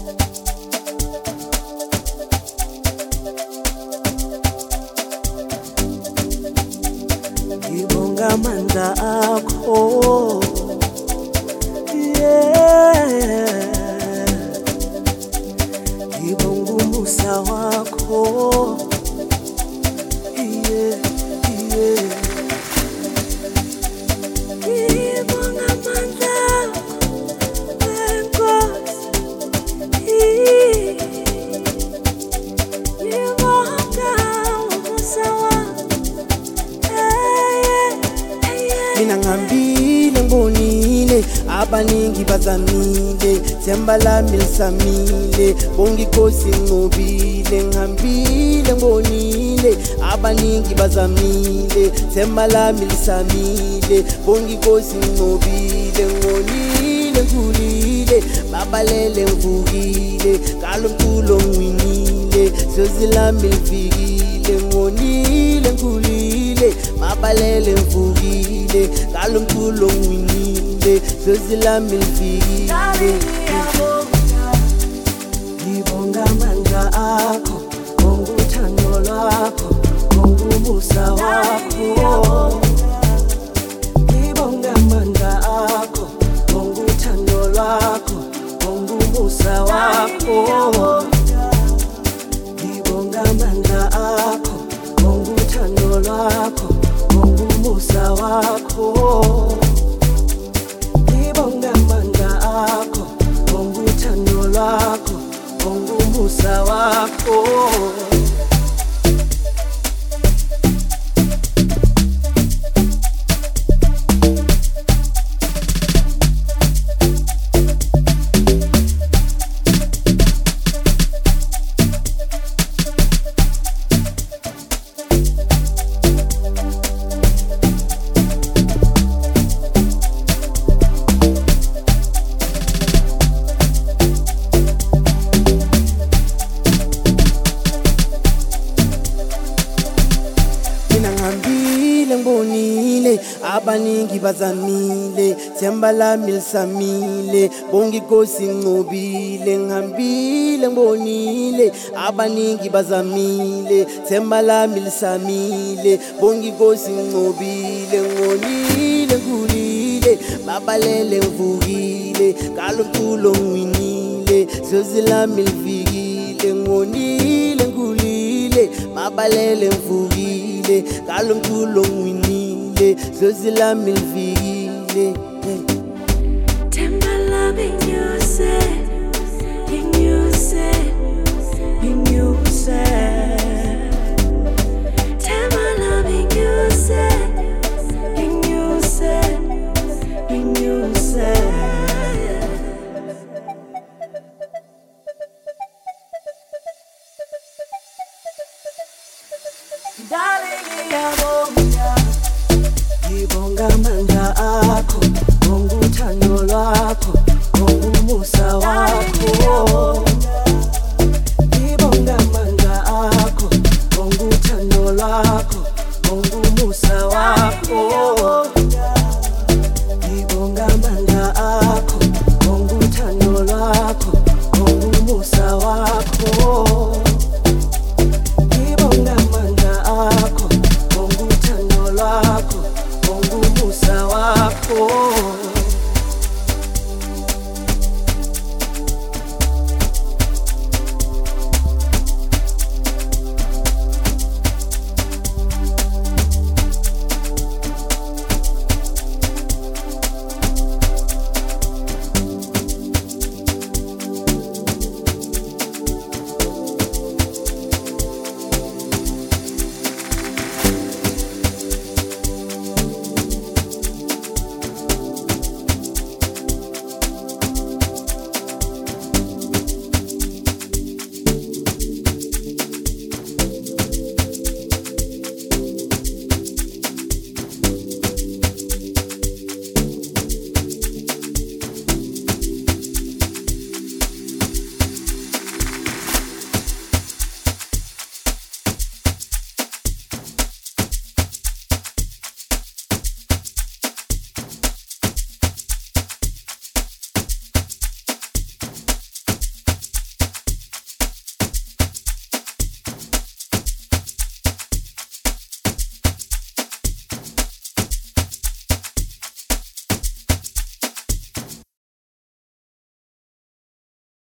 Ngibonga amandla akho, yeah. Ngibonga umusa wakho, yeah, yeah. Ngibonga amandla enkosi, ngibonga umusa wakho. Mina ngihambile ngibonile abaningi bazamile, themba lami lisamile, bonke inkosi nqobile. Ngihambile ngibonile abaningi bazamile, themba lami lisamile, bonke inkosi nqobile. Ngonile ngikhulile, babalele ngivukile, ngalo mculo ngiwinile, dlozi lami lifikile. Ngonile ngikhulile, babalele ngivukile, ngalo mculo ngiwinile, dlozi lami lifikile. Ngibonga amandla akho, ngibonga uthando lwakho, ngibonga umusa wakho. Ngibonga amandla akho, ngibonga uthando lwakho, ngibonga umusa wakho. Ngibonga amandla akho, ngibonga uthando lwakho, ngibonga umusa wakho. Ngibonga amandla akho, ngibonga uthando lwakho, ngibonga umusa wakho. Ngihambile ngibonile abaningi bazamile, themba lami lisamile, bonke inkosi nqobile. Ngihambile ngibonile abaningi bazamile, themba lami lisamile, bonke inkosi nqobile. Ngonile ngikhulile, babalele ngivukile, ngalo mculo ngiwinile, dlozi lami lifikile. Ngonile ngikhulile, babalele ngivukile, ngalo mculo ngiwinile, dlozi lami lifikile. Themba lami nginyuse, nginyuse, nginyuse. Themba lami nginyuse, nginyuse, nginyuse. Ngibonga amandla akho, ngibonga uthando lwakho,